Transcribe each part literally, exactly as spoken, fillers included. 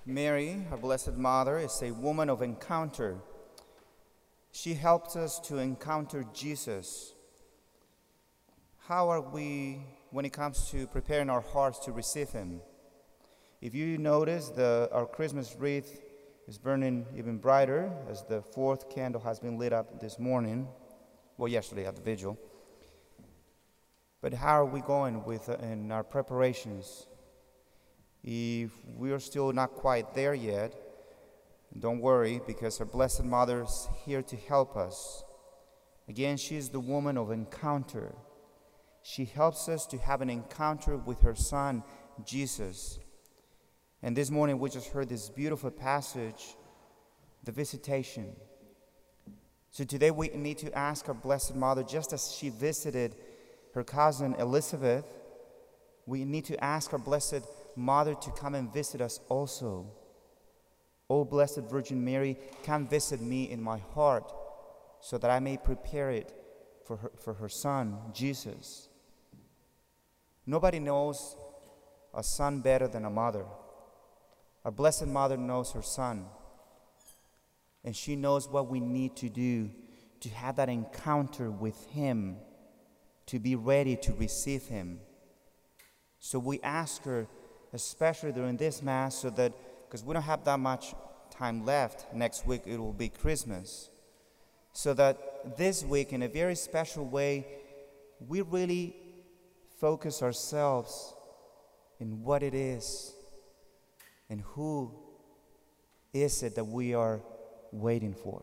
Mary, our Blessed Mother, is a woman of encounter. She helps us to encounter Jesus. How are we when it comes to preparing our hearts to receive Him? If you notice, the, our Christmas wreath is burning even brighter as the fourth candle has been lit up this morning, well, yesterday at the vigil. But how are we going with uh, in our preparations? If we are still not quite there yet, don't worry, because our Blessed Mother is here to help us. Again, she is the woman of encounter. She helps us to have an encounter with her Son, Jesus. And this morning we just heard this beautiful passage, the visitation. So today we need to ask our Blessed Mother, just as she visited her cousin Elizabeth, we need to ask our Blessed Mother to come and visit us also. O Blessed Virgin Mary, come visit me in my heart so that I may prepare it for her, for her Son, Jesus. Nobody knows a son better than a mother. Our Blessed Mother knows her Son, and she knows what we need to do to have that encounter with Him, to be ready to receive Him. So we ask her, especially during this Mass, so that, because we don't have that much time left, next week it will be Christmas, so that this week, in a very special way, we really focus ourselves in what it is and who is it that we are waiting for,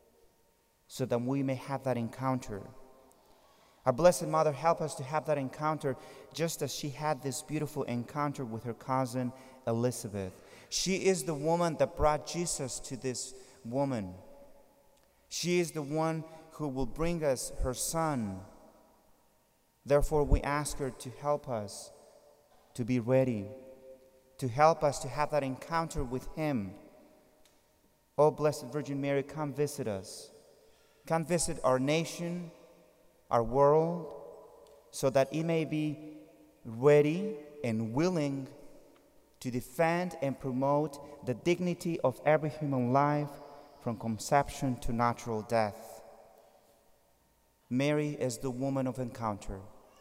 so that we may have that encounter. Our Blessed Mother, help us to have that encounter just as she had this beautiful encounter with her cousin Elizabeth. She is the woman that brought Jesus to this woman. She is the one who will bring us her Son. Therefore, we ask her to help us to be ready, to help us to have that encounter with Him. Oh, Blessed Virgin Mary, come visit us. Come visit our nation, our world, so that it may be ready and willing to defend and promote the dignity of every human life from conception to natural death. Mary is the woman of encounter.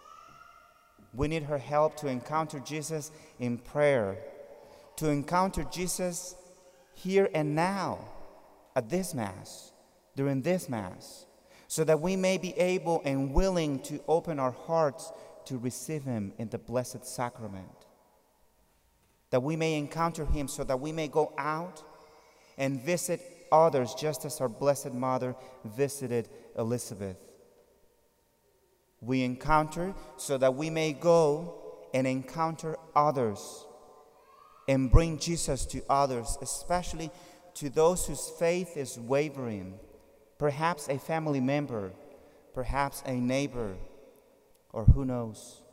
We need her help to encounter Jesus in prayer, to encounter Jesus here and now at this Mass, during this Mass, so that we may be able and willing to open our hearts to receive Him in the Blessed Sacrament. That we may encounter Him so that we may go out and visit others, just as our Blessed Mother visited Elizabeth. We encounter so that we may go and encounter others and bring Jesus to others, especially to those whose faith is wavering. Perhaps a family member, perhaps a neighbor, or who knows.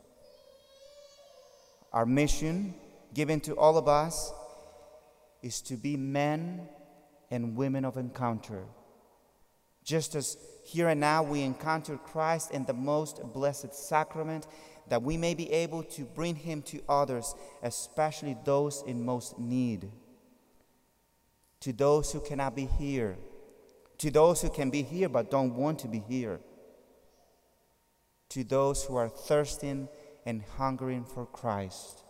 Our mission, given to all of us, is to be men and women of encounter. Just as here and now we encounter Christ in the most blessed sacrament, that we may be able to bring Him to others, especially those in most need, to those who cannot be here, to those who can be here but don't want to be here, to those who are thirsting and hungering for Christ.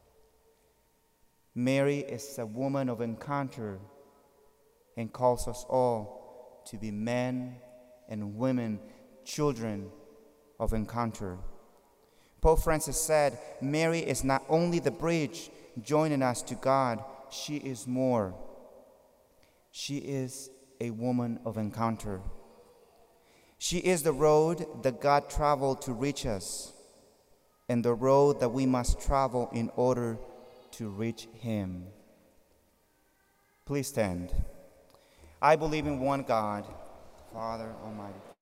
Mary is a woman of encounter and calls us all to be men and women, children of encounter. Pope Francis said, Mary is not only the bridge joining us to God, she is more. She is a woman of encounter. She is the road that God traveled to reach us, and the road that we must travel in order to reach Him. Please stand. I believe in one God, Father Almighty,